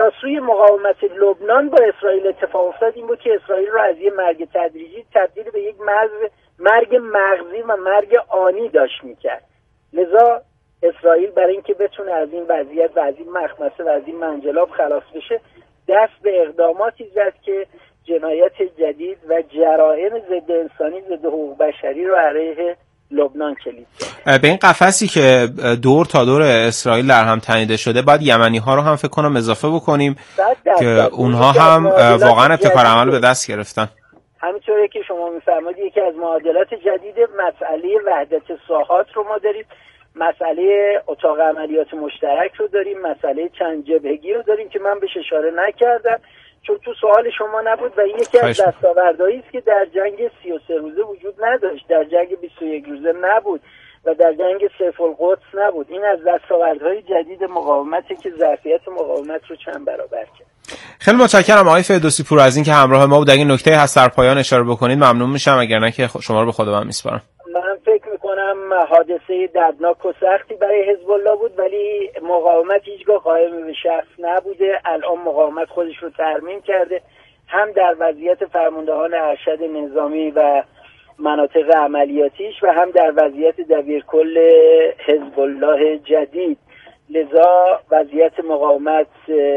فراسوی مقاومت لبنان با اسرائیل اتفاق افتاد این بود که اسرائیل رو از یه مرگ تدریجی تبدیل به یک مرگ مغزی و مرگ آنی داشت میکرد. لذا اسرائیل برای اینکه بتونه از این وضعیت و از این مخمسه و از این منجلاب خلاص بشه دست به اقداماتی زد که جنایت جدید و جرائم ضد انسانی ضد حقوق بشری رو علیه لبنان کلید کرد. به این قفسی که دور تا دور اسرائیل در هم تنیده شده باید یمنی ها رو هم فکر کنم اضافه بکنیم که اونها هم واقعا ابتکار عمل به دست گرفتن. همینطوری که شما میفرمایید یکی از معادلات جدید مسئله وحدت ساحات رو ما داریم، مسئله اتاق عملیات مشترک رو داریم، مسئله چند جبهگی رو داریم که من بهش اشاره نکردم چون تو سوال شما نبود و این یکی از دستاوردهایی است که در جنگ 33 روزه وجود نداشت، در جنگ 21 روزه نبود و در جنگ سیف القدس نبود. این از دستاوردهای جدید مقاومتی که ظرفیت مقاومت رو چند برابر کرد. خیلی متشکرم آقای فردوسی پور از این که همراه ما بود. اگه نکته هست در پایان اشاره بکنید ممنون میشم، اگر نه که شما رو به خود من میسپارم. من فکر میکنم حادثه دردناک و سختی برای حزب الله بود ولی مقاومت هیچگاه قائم به شخص نبوده. الان مقاومت خودش رو ترمیم کرده، هم در وضعیت فرماندهان ارشد نظامی و مناطق عملیاتیش و هم در وضعیت دبیرکل حزب الله جدید. لذا وضعیت مقاومت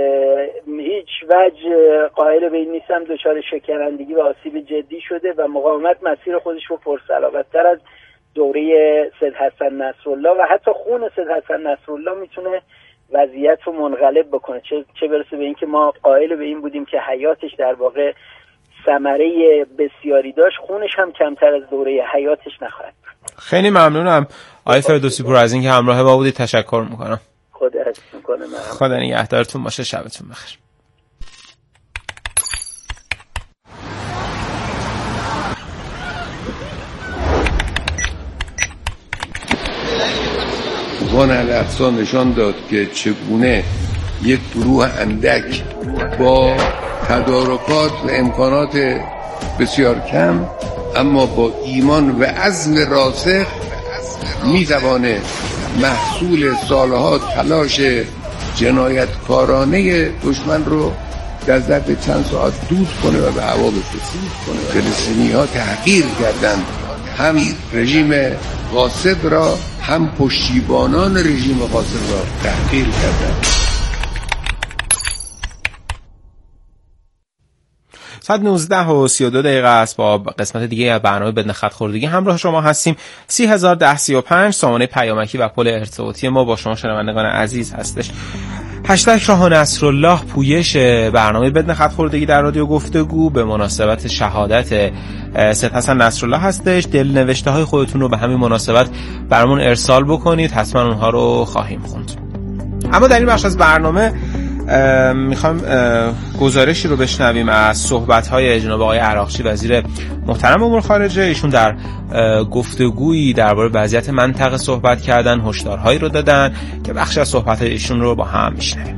هیچ وجه قائل به این نیستم دچار شکنندگی و آسیب جدی شده و مقاومت مسیر خودش رو پرصلابت‌تر از دوره سید حسن نصرالله و حتی خون سید حسن نصرالله میتونه وضعیت رو منقلب بکنه، چه برسه به این که ما قائل به این بودیم که حیاتش در واقع ثمره بسیاری داشت، خونش هم کمتر از دوره حیاتش نخواهد. خیلی ممنونم آقای فردوسی پور از این که همراه ما بودید. تشکر میکنم. خدا حفظ میکنه. خدا نگهدارتون باشه. شبتون بخیر. طوفان الاقصی نشان داد که چگونه یک گروه اندک با تدارکات و امکانات بسیار کم اما با ایمان و عزم راسخ میتوانه محصول سالها تلاش جنایتکارانه دشمن رو در ظرف چند ساعت دود کنه و به هوا بفرسته. فلسطینی‌ها تحقیر کردند هم رژیم غاصب را هم پشتیبانان رژیم غاصب را تحقیر کردند. ساعت 19:32 است. با قسمت دیگه از برنامه بدون خط خوردگی همراه شما هستیم. 301035 سامانه پیامکی و پل ارتباطی ما با شما شنوندگان عزیز هستش. هشتگ شاه نصرالله پویش برنامه بدون خط خوردگی در رادیو گفتگو به مناسبت شهادت سید حسن نصرالله هستش. دلنوشته های خودتون رو به همین مناسبت برامون ارسال بکنید، حتما اونها رو خواهیم خوند. اما در این بخش از برنامه میخوام گزارشی رو بشنویم از صحبت‌های جناب آقای عراقچی وزیر محترم امور خارجه. ایشون در گفتگویی درباره وضعیت منطقه صحبت کردن، هشدارهایی رو دادن که بخشی از صحبت‌های ایشون رو با هم میشنویم.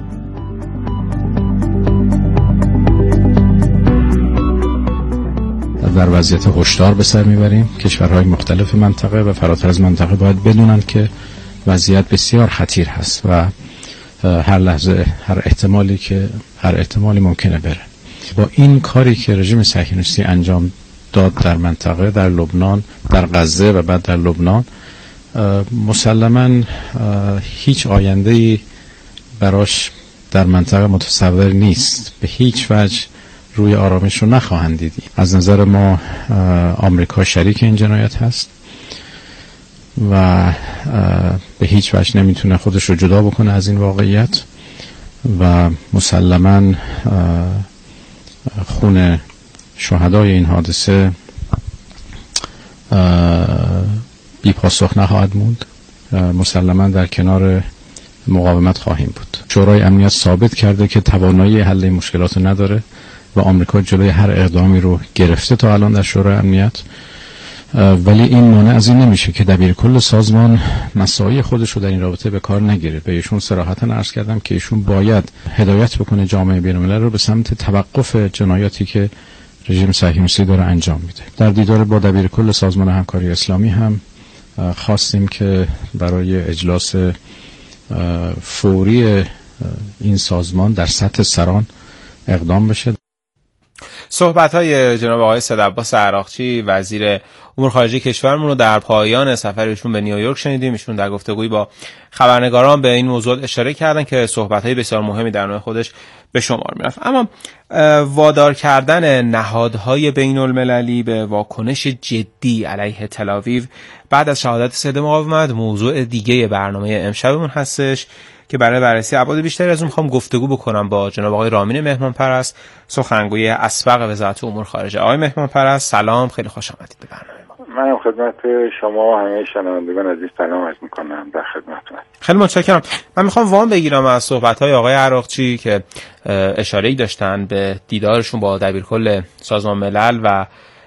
در وضعیت هشدار به سر میبریم. کشورهای مختلف منطقه و فراتر از منطقه باید بدونن که وضعیت بسیار خطیر هست و هر لحظه هر احتمالی ممکنه بره. با این کاری که رژیم صهیونیستی انجام داد در منطقه، در لبنان، در غزه و بعد در لبنان، مسلماً هیچ آینده‌ای براش در منطقه متصور نیست. به هیچ وجه روی آرامش رو نخواهند دید. از نظر ما آمریکا شریک این جنایت هست و به هیچ وجه نمیتونه خودش رو جدا بکنه از این واقعیت و مسلماً خون شهدای این حادثه بی پاسخ نخواهد موند. مسلماً در کنار مقاومت خواهیم بود. شورای امنیت ثابت کرده که توانایی حل این مشکلات رو نداره و آمریکا جلوی هر اقدامی رو گرفته تا الان در شورای امنیت، ولی این مانع از این نمیشه که دبیرکل سازمان مساعی خودش رو در این رابطه به کار نگیره. به ایشون صراحتاً عرض کردم که ایشون باید هدایت بکنه جامعه بین‌الملل رو به سمت توقف جنایاتی که رژیم صهیونیستی داره انجام میده. در دیدار با دبیرکل سازمان همکاری اسلامی هم خواستیم که برای اجلاس فوری این سازمان در سطح سران اقدام بشه. صحبت‌های جناب آقای سید عباس عراقچی وزیر امور خارجه کشورمون رو در پایان سفرشون به نیویورک شنیدیم. ایشون در گفتگویی با خبرنگاران به این موضوع اشاره کردن که صحبت‌های بسیار مهمی در نوع خودش به شمار می‌رفت. اما وادار کردن نهادهای بین‌المللی به واکنش جدی علیه تل‌آویو بعد از شهادت سید مقاومت موضوع دیگه برنامه امشبمون هستش که برای بررسی ابعاد بیشتری از اون میخوام گفتگو بکنم با جناب آقای رامین مهمانپرست، سخنگوی اسبق وزارت امور خارجه. آقای مهمانپرست سلام، خیلی خوش آمدید به برنامه ما. منم خدمت شما و همه شنوندگان عزیز سلام عرض میکنم، در خدمتتون. خیلی متشکرم. من میخوام وام بگیرم از صحبت‌های آقای عراقچی که اشاره‌ای داشتن به دیدارشون با دبیرکل سازمان ملل و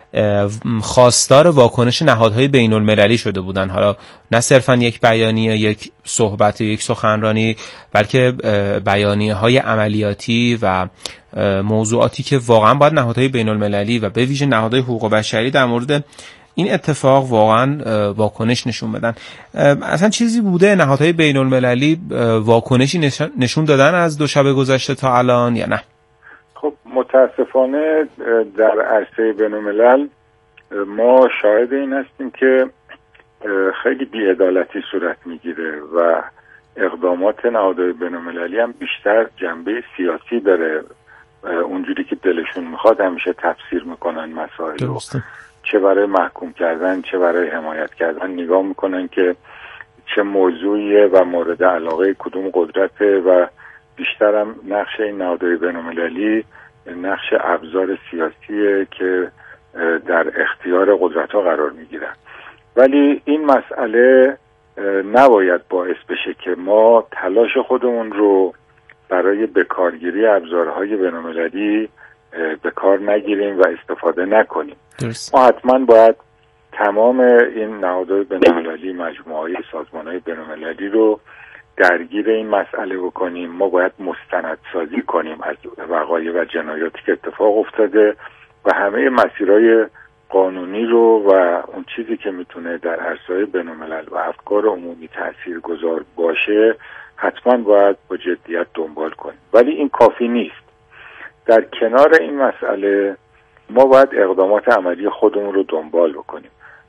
خواستار واکنش نهادهای بین‌المللی شده بودن. حالا نه صرفا یک بیانیه، یک صحبت، یک سخنرانی، بلکه بیانیه‌های عملیاتی و موضوعاتی که واقعا باید نهادهای بین‌المللی و به ویژه نهادهای حقوق بشری در مورد این اتفاق واقعا واکنش نشون بدن. اصلا چیزی بوده نهادهای بین‌المللی واکنشی نشون دادن از دو شب گذشته تا الان یا نه؟ خب متاسفانه در عرصه بین‌الملل ما شاهد این هستیم که خیلی بی‌عدالتی صورت میگیره و اقدامات نهادهای بین‌المللی هم بیشتر جنبه سیاسی داره. اونجوری که دلشون میخواد همیشه تفسیر میکنن مسائل رو، چه برای محکوم کردن چه برای حمایت کردن نگاه میکنن که چه موضوعیه و مورد علاقه کدوم قدرته و بیشتر هم نقش این نهادهای بین‌المللی نقش ابزار سیاسیه که در اختیار قدرت‌ها قرار میگیرن. ولی این مسئله نباید باعث بشه که ما تلاش خودمون رو برای بکارگیری ابزارهای بین‌المللی به کار نگیریم و استفاده نکنیم. درست. ما حتما باید تمام این نهادهای بین‌المللی، مجموعه‌های سازمان‌های بین‌المللی رو درگیر این مسئله بکنیم. ما باید مستندسازی کنیم از وقایع و جنایاتی که اتفاق افتاده و همه مسیرهای قانونی رو و اون چیزی که میتونه در عرصه‌های بین‌الملل و افکار عمومی تاثیرگذار باشه حتما باید با جدیت دنبال کنیم. ولی این کافی نیست. در کنار این مسئله ما باید اقدامات عملی خودمون رو دنبال بکنیم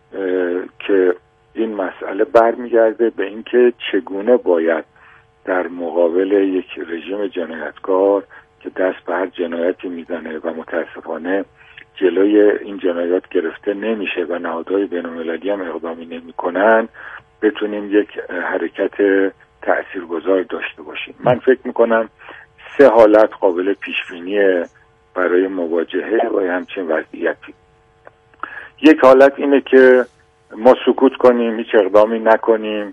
که این مسئله برمیگرده به اینکه چگونه باید در مقابل یک رژیم جنایتکار که دست به هر جنایتی میزنه و متاسفانه جلوی این جنایات گرفته نمیشه و نهادهای بین‌المللی هم اقدامی نمیکنن بتونیم یک حرکت تأثیرگذار داشته باشیم. من فکر میکنم 3 حالت قابل پیشبینی برای مواجهه با همچین وضعیتی. یک حالت اینه که ما سکوت کنیم، هیچ اقدامی نکنیم.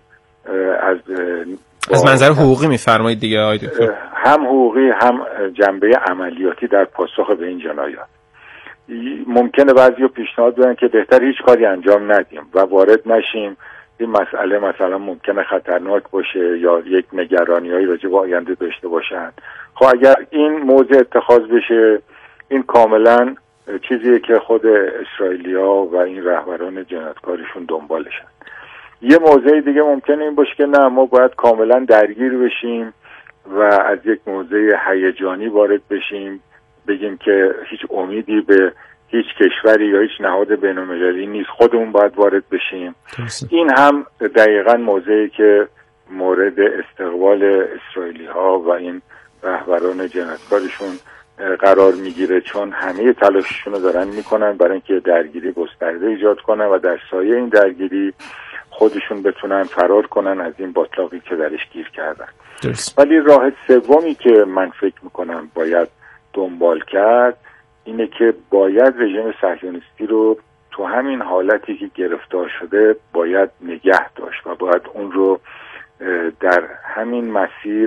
از منظر حقوقی میفرمایید دیگه آقای دکتر؟ هم حقوقی هم جنبه عملیاتی در پاسخ به این جنایات. ممکنه بعضیا پیشنهاد بدن که بهتر هیچ کاری انجام ندیم و وارد نشیم. این مسئله مثلا ممکنه خطرناک باشه یا یک نگرانی‌هایی راجع به آینده داشته باشن. خب اگر این موضع اتخاذ بشه، این کاملا چیزیه که خود اسرائیلی‌ها و این رهبران جنایتکارشون دنبالشن. یه موضع دیگه ممکنه این باشه که نه، ما باید کاملا درگیر بشیم و از یک موضع هیجانی وارد بشیم، بگیم که هیچ امیدی به هیچ کشوری یا هیچ نهاد بین‌المللی نیست، خودمون باید وارد بشیم. این هم دقیقاً موضعی که مورد استقبال اسرائیلی‌ها و این رهبران جنایتکارشون قرار میگیره، چون همه تلاششون رو دارن میکنن برای اینکه درگیری گسترده ایجاد کنن و در سایه این درگیری خودشون بتونن فرار کنن از این باتلاقی که درش گیر کردن. ولی راه سومی که من فکر میکنم باید دنبال کرد اینه که باید رژیم صهیونیستی رو تو همین حالتی که گرفتار شده باید نگه داشت و باید اون رو در همین مسیر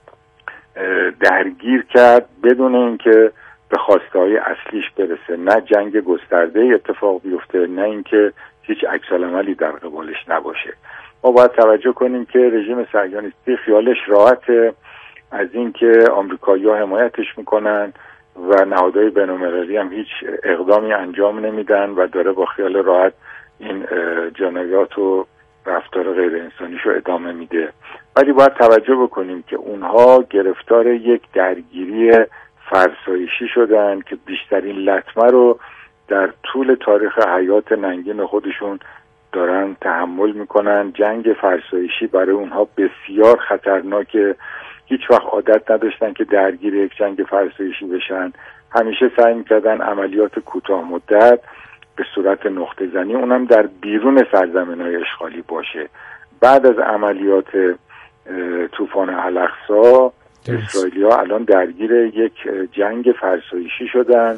درگیر کرد بدون اینکه به خواسته‌های اصلیش برسه، نه جنگ گسترده اتفاق بیفته، نه اینکه هیچ عکس‌العملی در قبالش نباشه. ما باید توجه کنیم که رژیم صهیونیستی خیالش راحته از اینکه آمریکایی‌ها حمایتش میکنن و نهادهای بین‌المللی هم هیچ اقدامی انجام نمیدن و داره با خیال راحت این جنایات و رفتار غیر انسانیشو ادامه میده ولی باید توجه بکنیم که اونها گرفتار یک درگیری فرسایشی شدن که بیشترین لطمه رو در طول تاریخ حیات ننگین خودشون دارن تحمل میکنن. جنگ فرسایشی برای اونها بسیار خطرناکه. هیچ وقت عادت نداشتن که درگیر یک جنگ فرسایشی بشن. همیشه سعی میکردن عملیات کوتاه مدت به صورت نقطه زنی، اونم در بیرون سرزمین‌های اشغالی باشه. بعد از عملیات طوفان الاقصی اسرائیلی‌ها الان درگیر یک جنگ فرسایشی شدن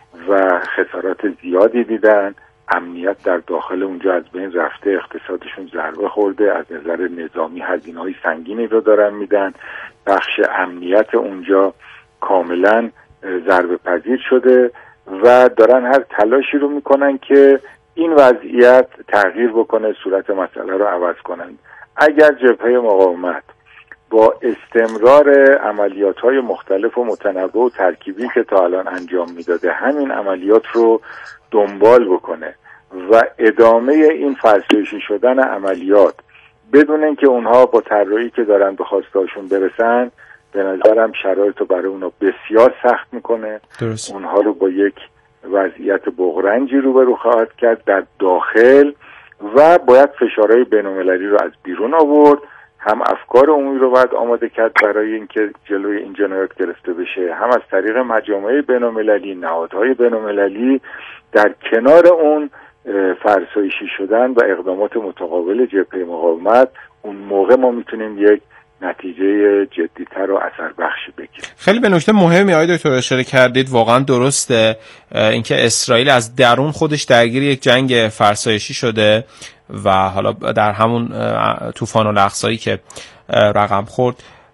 و خسارات زیادی دیدن. امنیت در داخل اونجا از بین رفته، اقتصادشون ضربه خورده، از نظر نظامی هزینه‌های سنگینی رو دارن میدن. بخش امنیت اونجا کاملا ضربه پذیر شده و دارن هر تلاشی رو میکنن که این وضعیت تغییر بکنه، صورت مسئله رو عوض کنن. اگر جبهه مقاومت با استمرار عملیات‌های مختلف و متنوع و ترکیبی که تا الان انجام میداده همین عملیات رو دنبال بکنه و ادامه این فرسایشی شدن عملیات بدون اینکه اونها با طراحی که دارن به خواستهاشون برسن، به نظرم شرایط رو برای اونها بسیار سخت میکنه. درست. اونها رو با یک وضعیت بغرنجی روبرو خواهد کرد در داخل و باید فشارهای بین‌المللی رو از بیرون آورد. هم افکار عمومی رو باید آماده کرد برای اینکه جلوی این جنایات گرفته بشه، هم از طریق مجامع بین‌المللی، نهادهای بین‌المللی در کنار اون فرسایشی شدن و اقدامات متقابل جبهه مقاومت. اون موقع ما میتونیم یک نتیجه جدی‌تر و اثر بخشی بگیریم. خیلی به نکته مهمی آقای دکتر اشاره کردید. واقعا درسته اینکه اسرائیل از درون خودش درگیر یک جنگ فرسایشی شده و حالا در همون طوفان الاقصی که رقم خورد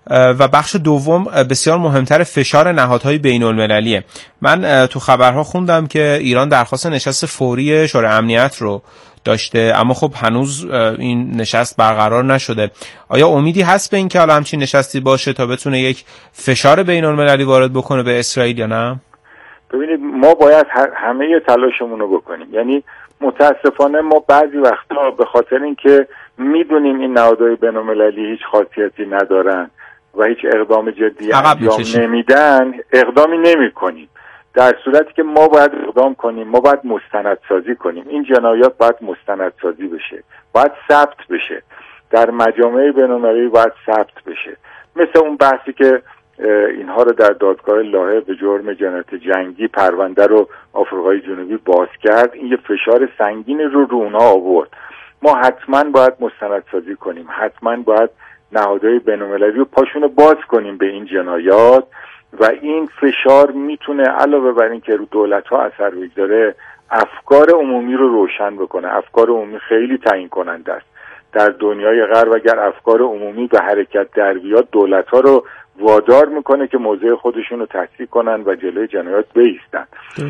و بخش دوم بسیار مهمتر فشار نهادهای بین المللیه. من تو خبرها خوندم که ایران درخواست نشست فوری شورای امنیت رو داشته، اما خب هنوز این نشست برقرار نشده. آیا امیدی هست به این که حالا همچین نشستی باشه تا بتونه یک فشار بین المللی وارد بکنه به اسرائیل یا نه؟ ببینید ما باید همه تلاشمون رو بکنیم. یعنی متاسفانه ما بعضی وقتا به خاطر اینکه میدونیم این نهادهای بین المللی هیچ خاصیتی ندارن و هیچ اقدام جدی انجام نمیدن، اقدامی نمیکنیم. در صورتی که ما باید اقدام کنیم، ما باید مستندسازی کنیم. این جنایات باید مستندسازی بشه، باید ثبت بشه، در مجامع بین‌المللی باید ثبت بشه. مثل اون بحثی که اینها رو در دادگاه لاهه به جرم جنایت جنگی پرونده رو آفریقای جنوبی باز کرد. این یه فشار سنگین رو اونها آورد. ما حتما باید مستندسازی کنیم، حتما باید نهادهای بین‌المللی رو پاشون باز کنیم به این جنایات و این فشار میتونه علاوه بر این که رو دولت‌ها اثر بگذاره افکار عمومی رو روشن بکنه. افکار عمومی خیلی تعیین کننده است. در دنیای غرب اگر افکار عمومی به حرکت در بیاد، دولت‌ها رو وادار میکنه که موضع خودشون رو تصحیح کنن و جلوی جنایات بایستن.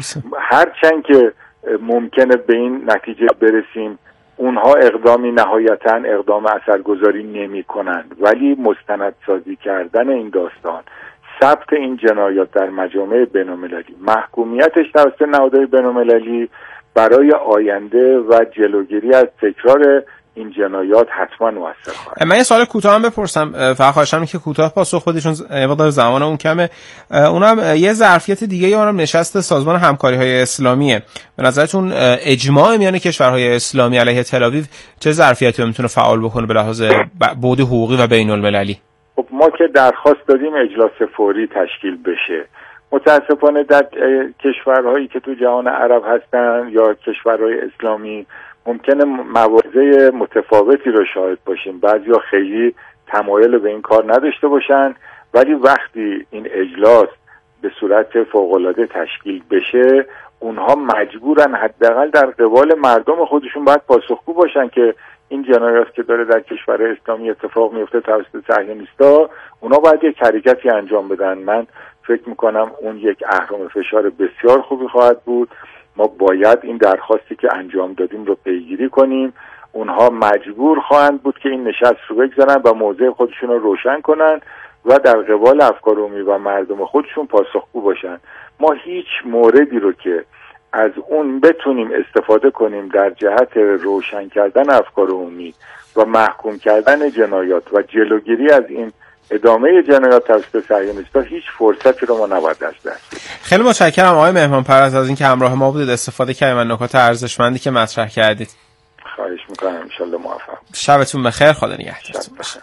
هرچند که ممکنه به این نتیجه برسیم اونها اقدامی نهایتاً اقدام اثرگذاری نمی کنند، ولی مستندسازی کردن این داستان، ثبت این جنایات در مجامع بین‌المللی، محکومیتش توسط نهادهای بین‌المللی برای آینده و جلوگیری از تکرار این جنایات حتما مؤثر خواهد. من یه سوال کوتاه هم بپرسم، فقط خواهشم که کوتاه پاسخ بدید چون مقدار زمان اون کمه. اونم یه ظرفیت دیگه یا اونم نشست سازمان همکاری‌های اسلامیه. به نظرتون اجماع میان کشورهای اسلامی علیه تل‌آویو چه ظرفیتی میتونه فعال بکنه به لحاظ بعد حقوقی و بین‌المللی؟ خب ما که درخواست دادیم اجلاس فوری تشکیل بشه. متاسفانه در کشورهایی که تو جهان عرب هستن یا کشورهای اسلامی ممکنه مواضع متفاوتی رو شاهد باشیم. بعضیا خیلی تمایل به این کار نداشته باشن، ولی وقتی این اجلاس به صورت فوق‌العاده تشکیل بشه، اونها مجبورن حداقل در قبال مردم خودشون باید پاسخگو باشن که این جنایات که داره در کشور اسلامی اتفاق میفته توسط صهیونیست‌ها، اونا باید یک حرکتی انجام بدن. من فکر میکنم اون یک اهرم فشار بسیار خوبی خواهد بود. ما باید این درخواستی که انجام دادیم رو پیگیری کنیم. اونها مجبور خواهند بود که این نشست رو بگذارن و موضع خودشون رو روشن کنن و در قبال افکار عمومی و مردم خودشون پاسخگو باشن. ما هیچ موردی رو که از اون بتونیم استفاده کنیم در جهت روشن کردن افکار عمومی و محکوم کردن جنایات و جلوگیری از این ادامه جنایات توسط صهیونیست‌ها، هیچ فرصتی رو ما نباید از دست بدیم. خیلی متشکرم آقای مهمان پرست از اینکه همراه ما بودید، استفاده کردیم از نکات ارزشمندی که مطرح کردید. خواهش می‌کنم، ان شاءالله موفق. شبتون بخیر، خدا نگهدارتون باشه.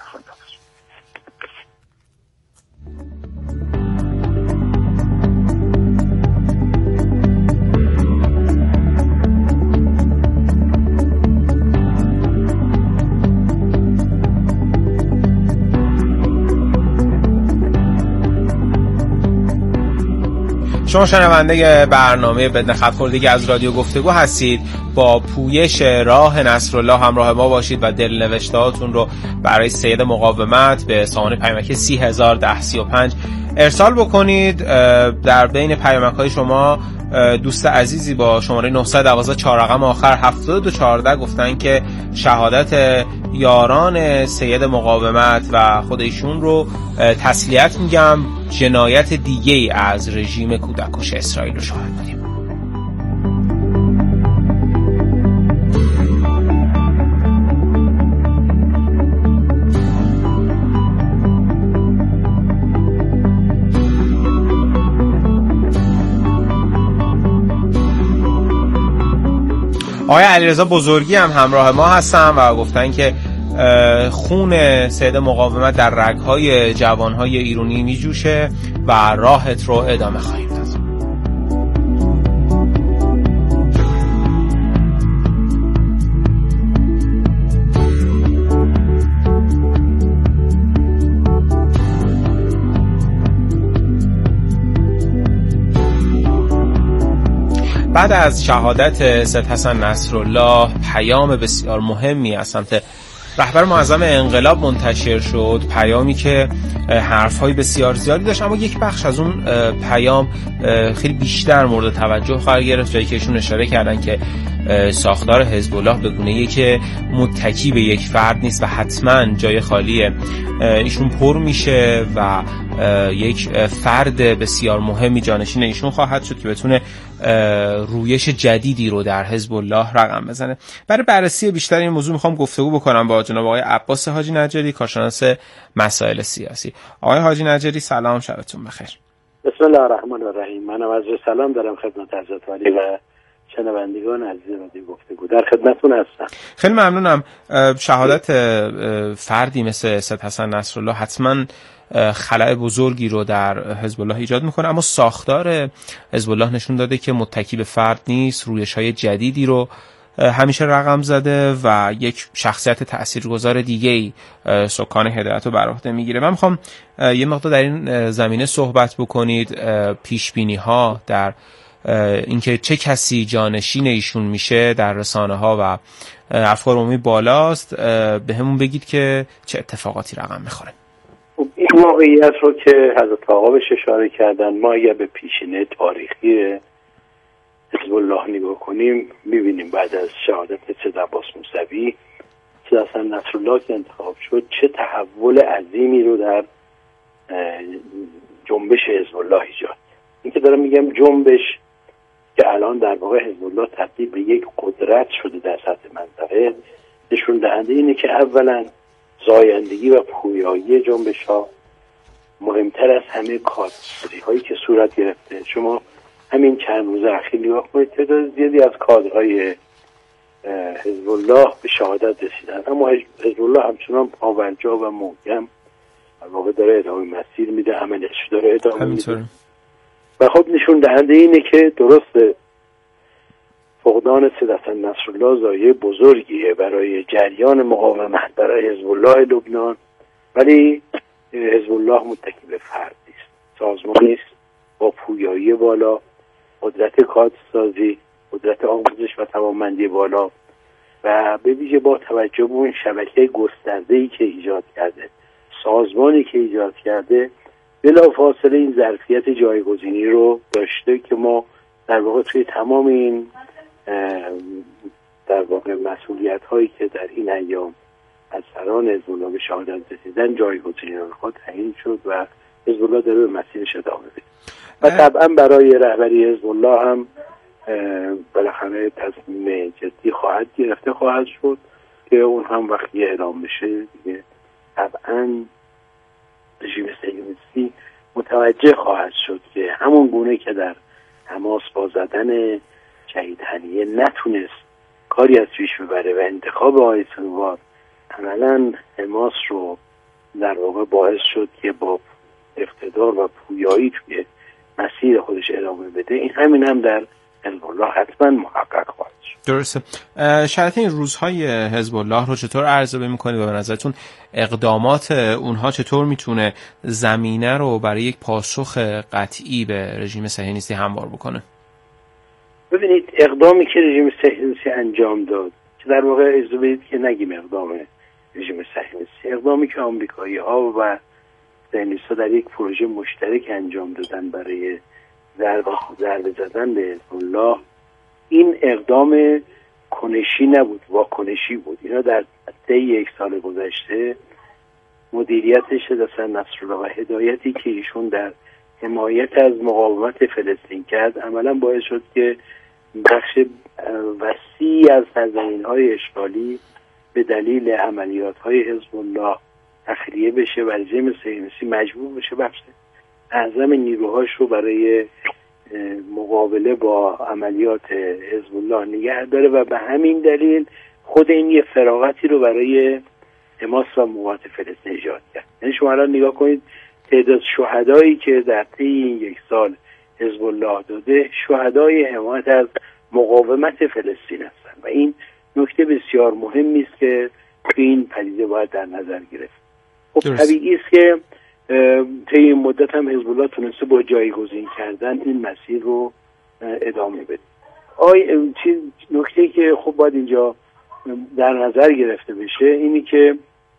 شما شنونده برنامه بدون خط خوردگی از رادیو گفتگو هستید. با پویش راه نصرالله همراه ما باشید و دلنوشته‌هاتون رو برای سید مقاومت به سامانه پیامکی 30105 ارسال بکنید. در بین پیامک‌های شما دوست عزیزی با شماره 912 4 رقم آخر 7214 گفتن که شهادت یاران سید مقاومت و خودشون رو تسلیت میگم، جنایت دیگه‌ای از رژیم کودککش اسرائیل رو شاهد بودیم. آقای علیرضا بزرگی هم همراه ما هستن و گفتن که خون سید مقاومت در رگ‌های جوان‌های ایرانی میجوشه و راهت رو ادامه خواهیم داد. بعد از شهادت سید حسن نصرالله پیام بسیار مهمی از سمت رهبر معظم انقلاب منتشر شد، پیامی که حرف‌های بسیار زیادی داشت، اما یک بخش از اون پیام خیلی بیشتر مورد توجه قرار گرفت، جایی که ایشون اشاره کردن که ساختار حزب الله به گونه‌ای که متکی به یک فرد نیست و حتما جای خالی ایشون پر میشه و یک فرد بسیار مهمی جانشین ایشون خواهد شد که بتونه رویش جدیدی رو در حزب الله رقم بزنه. برای بررسی بیشتر این موضوع میخوام گفتگو بکنم با جناب آقای عباس حاجی نجاری، کارشناس مسائل سیاسی. آقای حاجی نجاری سلام، شبتون بخیر. بسم الله الرحمن الرحیم. منم از سلام دارم خدمت حضرت عالی و شنوندگان عزیز رادیو گفتگو، در خدمتتون هستم. خیلی ممنونم. شهادت فردی مثل سید حسن نصرالله حتما خلأ بزرگی رو در حزب الله ایجاد میکنه، اما ساختار حزب الله نشون داده که متکی به فرد نیست، رویش‌های جدیدی رو همیشه رقم زده و یک شخصیت تاثیرگذار دیگه‌ای سکان هدایت رو بر عهده میگیره. من میخوام یه مقدار در این زمینه صحبت بکنید، پیشبینی‌ها در اینکه چه کسی جانشین ایشون میشه در رسانه‌ها و افکار عمومی بالاست، به همون بگید که چه اتفاقاتی رقم میخوره. این واقعیت رو که حضرت آقا بهش اشاره کردن، ما اگر به پیشینه تاریخی حزب الله نگاه کنیم میبینیم بعد از شهادت سید عباس موسوی، سید حسن نصرالله که انتخاب شد چه تحول عظیمی رو در جنبش حزب الله ایجاد. این که دارم میگم جنبش که الان در واقع حزب الله تبدیل به یک قدرت شده در سطح منطقه، نشون دهنده اینه که اولا زایندگی و پویایی جنبش ها مهمتر از همه کادرسازی هایی که صورت گرفته. شما همین چند روز اخیر نگاه کنید، تعداد زیادی از کادرهای حزب الله به شهادت رسیدن، اما حزب الله همچنان پاورجا و محکم در واقع داره ادامه مسیر میده، عملش داره ادامه میده و خب نشون دهنده اینه که درسته فقدان سید حسن نصرالله ضایعه بزرگیه برای جریان مقاومت برای حزب الله لبنان، ولی حزب الله متکی به فرد نیست، سازمانی است با پویایی بالا، قدرت کادرسازی، قدرت آموزش و توانمندی بالا و به ویژه با توجه به اون شبکه گسترده‌ای که ایجاد کرده، سازمانی که ایجاد کرده، بلافاصله این ظرفیت جایگزینی رو داشته که ما در واقع توی تمام این در واقع مسئولیت هایی که در این ایام از سران حزب الله به شهادت رسیدن جایگزینان خود تعیین شد و حزب الله داره به مسیرش ادامه میده و طبعا برای رهبری حزب الله هم بالاخره تصمیم جدی گرفته خواهد شد که اون هم وقتی اعلام بشه دیگه طبعا رژیم صهیونیستی متوجه خواهد شد که همون گونه که در حماس با زدن شهید هنیه نتونست کاری از پیش ببره و انتخاب آقای سنوار عملا حماس رو در واقع باعث شد که با اقتدار و پویایی توی مسیر خودش ادامه بده، این همین هم در حزب الله حتما محقق خواهد شد. درسته. شرایط این روزهای حزب الله رو چطور ارزیابی می‌کنید و به نظرتون اقدامات اونها چطور میتونه زمینه رو برای یک پاسخ قطعی به رژیم صهیونیستی هموار بکنه؟ ببینید اقدامی که رژیم صهیونیستی انجام داد، که در واقع اجازه بدید که نگیم اقدام رژیم صهیونیستی، اقدامی که آمریکایی‌ها و صهیونیست‌ها در یک پروژه مشترک انجام دادن برای ضربه زدن به حزب الله، این اقدام کنشی نبود، واکنشی بود. اینا در طی یک سال گذشته مدیریتش حسن نصرالله و هدایتی که ایشون در حمایت از مقاومت فلسطین کرد عملا باعث شد که بخش وسیع از سرزمین‌های اشغالی به دلیل عملیات‌های حزب الله تخلیه بشه و رژیم صهیونیستی مجبور بشه بخش اعظم نیروهاش رو برای مقابله با عملیات حزب الله نگه داره و به همین دلیل خود این یه فراغتی رو برای حماس و مقاومت فلسطین ایجاد کرد. یعنی شما الان نگاه کنید تعداد شهدایی که در طی این یک سال حزب الله داده شهدای حمایت از مقاومت فلسطین هستند و این نکته بسیار مهمی است که این پدیده باید در نظر گرفت. خب طبیعی است که طی این مدت هم حزب الله تونسته با جایگزین کردن این مسیر رو ادامه بده. نکته که خب باید اینجا در نظر گرفته بشه اینی که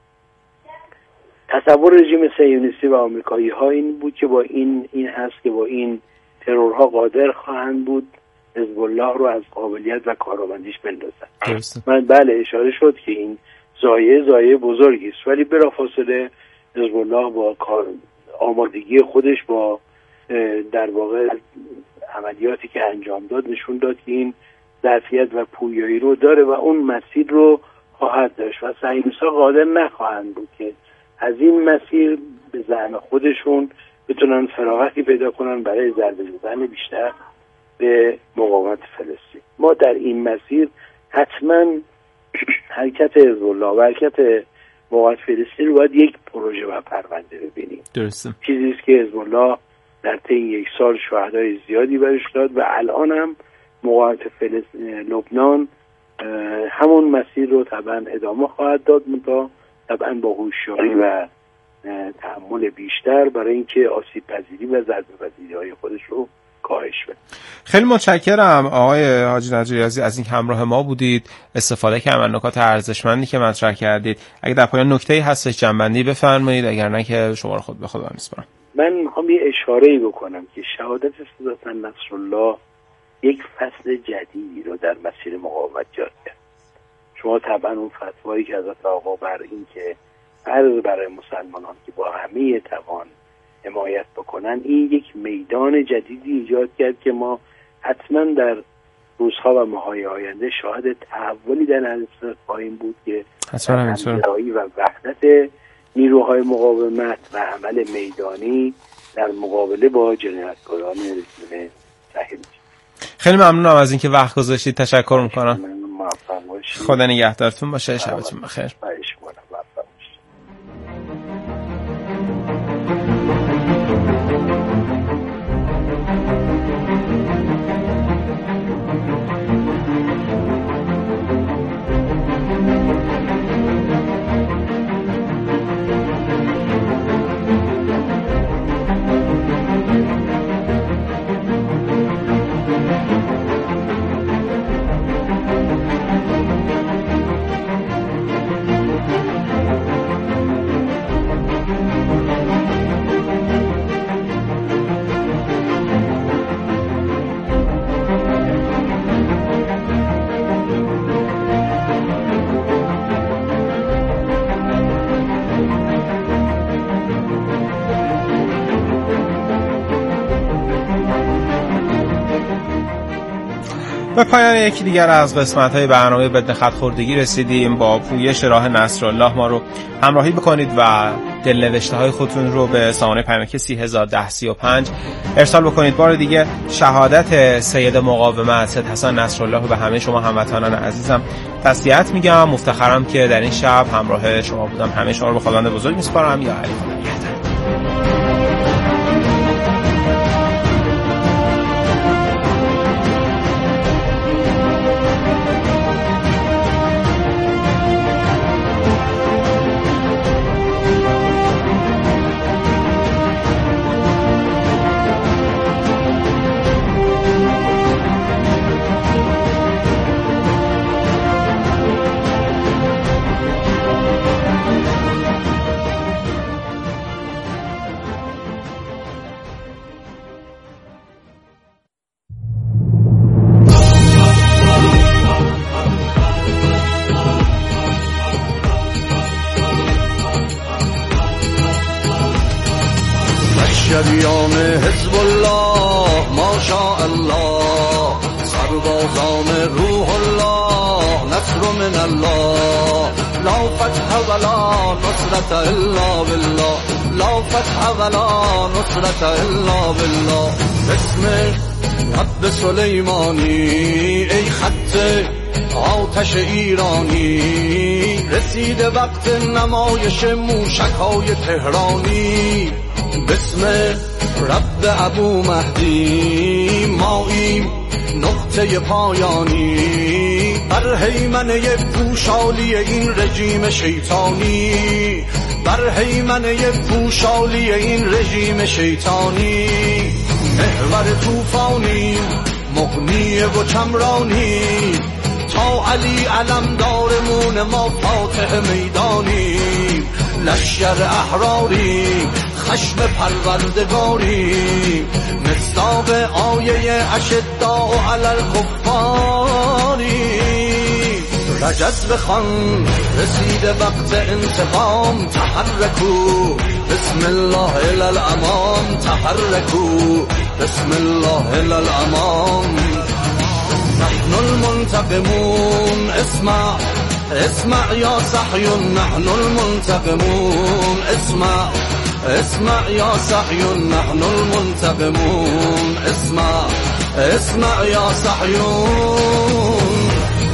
تصور رژیم صهیونیستی و آمریکایی ها این بود که با این هست که با این ترورها قادر خواهند بود حزب الله رو از قابلیت و کارآمدیش بندازن. من بله اشاره شد که این زایه بزرگی است، ولی بلافاصله حزب الله با آمادگی خودش با در واقع عملیاتی که انجام داد نشون داد که این ظرفیت و پویایی رو داره و اون مسیر رو خواهد داشت و صهیونیست‌ها قادر نخواهند بود که از این مسیر به زعم خودشون بتونن فراغتی پیدا کنن برای ضربه زدن بیشتر به مقاومت فلسطین. ما در این مسیر حتما حرکت حزب الله و حرکت مقاومت فلسطین رو باید یک پروژه و پرونده ببینیم. درسته. چیزی است که حزب الله در طی یک سال شهدای زیادی برش داد و الان هم مقاومت لبنان همون مسیر رو طبعا ادامه خواهد داد، منتها طبعا با هوشیاری و تحمل بیشتر برای اینکه آسیب پذیری و ضربه پذیری‌های خودش رو کاهش بده. خیلی متشکرم آقای حاجی نجاری عزیز از این همراه ما بودید، استفاده کردم از نکات ارزشمندی که مطرح کردید. اگه در پایان نکته‌ای هستش جنبندی بفرمایید، اگر نه که شما رو خود به خود میسپارم. من میخوام یه اشاره‌ای بکنم که شهادت حسن نصرالله یک فصل جدیدی رو در مسیر مقاومت ایجاد کرد. شما طبعا اون فتوایی که حضرت آقا بر این که فرض برای مسلمانان که با همه توان حمایت بکنن، این یک میدان جدیدی ایجاد کرد که ما حتما در روزها و ماه‌های آینده شاهد تحولی در حزب خواهیم بود که همگرایی و وحدت نیروهای مقاومت و عمل میدانی در مقابله با جنایتکاران رژیم صهیونیستی. خیلی ممنونم از اینکه وقت گذاشتید. تشکر میکنم. موفق باشید. خدا نگهدارتون باشه. شبتون بخیر. به پایان یکی دیگر از قسمت‌های برنامه بدون خط خوردگی رسیدیم. با پویش راه نصرالله ما رو همراهی بکنید و دلنوشته‌های خودتون رو به سامانه پیامکی 301035 ارسال بکنید. بار دیگه شهادت سید مقاومت سید حسن نصرالله رو به همه شما هموطنان عزیزم تسلیت میگم. مفتخرم که در این شب همراه شما بودم. همه شما رو به خداوند بزرگ میسپارم. یا علی خدا نگهدار. شریان حزب الله ماشاءالله، سربازان روح الله نصر من الله، لا فتح ولا نصرت الا بالله، لا فتح ولا نصرت الا بالله. بسم رب سلیمانی ای خط آتش ایرانی، رسید وقت نمایش موشک‌های تهرانی. بسم رب ابو مهدی ماییم نقطه پایانی، بر هیمنه پوشالی این رژیم شیطانی، بر هیمنه پوشالی این رژیم شیطانی. محور طوفانی مغنی و چمرانی، تا علی علمدارمون ما فاتح میدانی. لشکر احراری خشم پروردگاری، مصداق آیه اشداء علی الکفاری. رجز بخوان رسید وقت انتقام، تحرکو بسم الله الی الامام، تحرکو بسم الله الی الامام. نحن المنتقمون اسمع اسمع یا صحیون، نحن المنتقمون اسمع اسمع یا صحیون، نحن المنتقمون اسمع اسمع یا صحیون.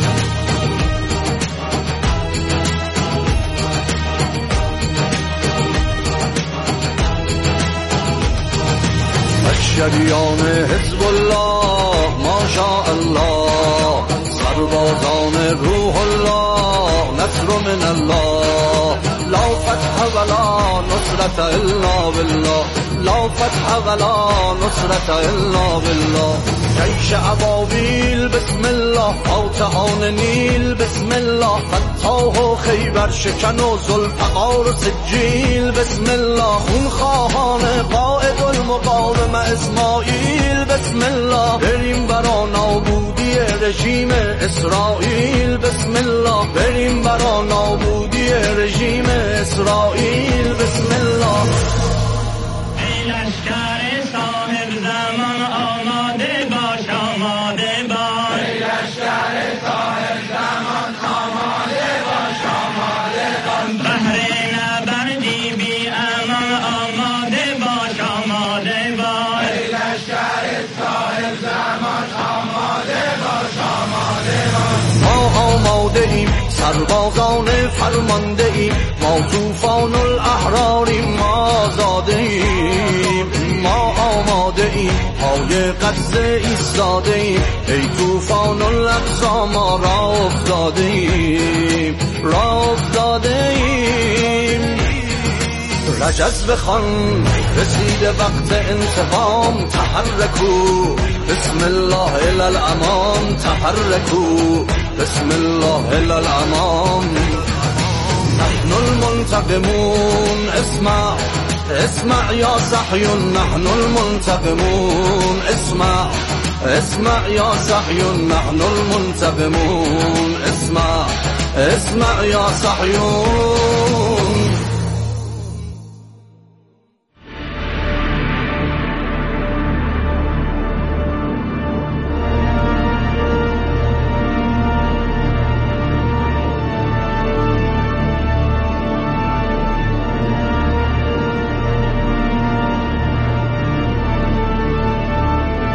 شریان حزب الله ماشاءالله، سربازان روح الله نصر من الله، لا فتح ولا نصرت الا بالله، لا فتح ولا نصرت الا بالله. جیش ابابیل بسم الله، فاتحان نیل بسم الله، فتاح و خیبر شکن و ذوالفقار و سجیل بسم الله، خونخواهان قائد المقاوم اسماعیل بسم الله. بریم برا نابودی رژیم اسرائیل بسم الله، بریم برا نابودی رژیم اسرائیل بسم الله. ای لشکر صاحب زمان آماده باش، آماده باش. ای لشکر صاحب زمان آماده باش، آماده باش. بهر نبردی بی امان آماده باش، آماده باش. ای لشکر صاحب زمان آماده باش، آماده باش. ما آماده ایم سربازان فرمانده ایم، ما طوفان الاحراریم، ما آزاده ایم. ما آماده ایم پای غزه ایستاده ایم، ای طوفان الاقصا ما را افتاده ایم، را افتاده ایم. رجز بخوان رسید وقت انتقام، تحرکو بسم الله الی الامام، تحرکو بسم الله الی الامام. نحن المنتقمون اسمع اسمع یا صحیون، نحن المنتقمون اسمع اسمع یا صحیون، نحن المنتقمون اسمع اسمع یا صحیون.